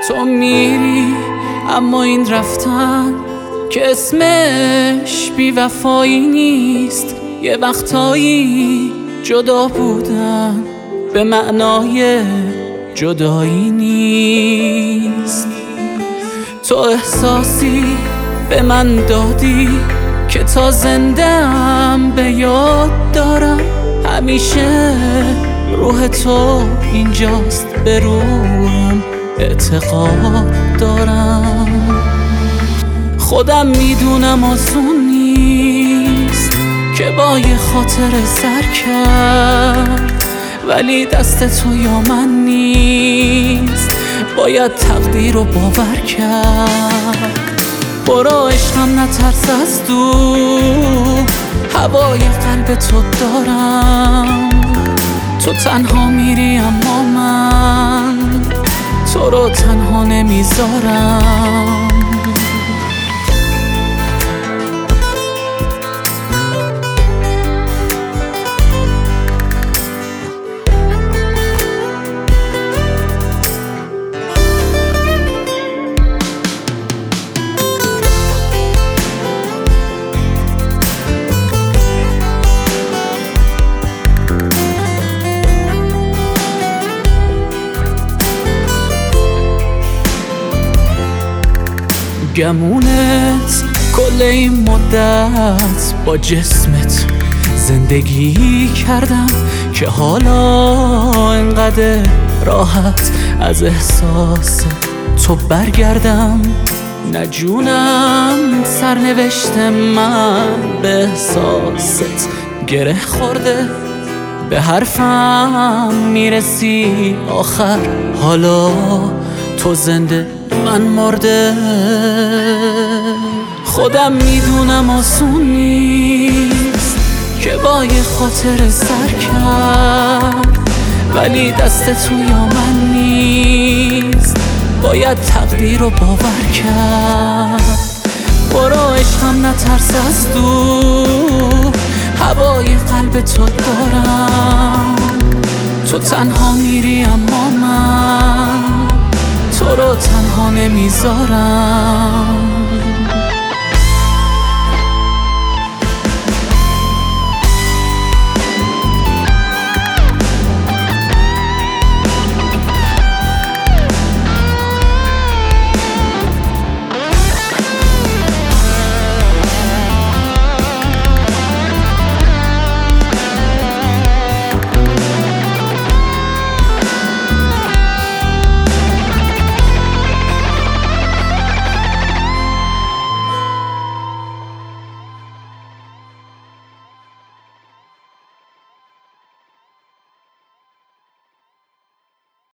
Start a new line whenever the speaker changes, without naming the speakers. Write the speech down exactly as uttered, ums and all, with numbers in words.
تو میری اما این رفتن که اسمش بی وفایی نیست. یه وقتایی جدا بودن به معنای جدایی نیست. تو احساسی به من دادی که تا زنده‌ام به یاد دارم. همیشه روح تو اینجاست، به روحم اعتقاد دارم. خودم میدونم آسون نیست که با یه خاطر سر کرد، ولی دست تو یا من نیست، باید تقدیر رو باور کرد. برو عشقم نترس از دور، هوای قلب تو دارم. تو تنها میری اما من تو رو تنها نمیذارم. گمونت کل این مدت با جسمت زندگی کردم که حالا انقدر راحت از احساس تو برگردم. نه جونم سرنوشت من به احساست گره خورده، به حرفم میرسی آخر، حالا تو زنده من مرده. خودم میدونم آسون نیست که با یه خاطر سر کرد، ولی دست تو یا من نیست، باید تقدیر رو باور کرد. برو عشقم نترس از دور، هوای قلب تو دارم. تو تنها میری اما من تو رو تنها نمیذارم.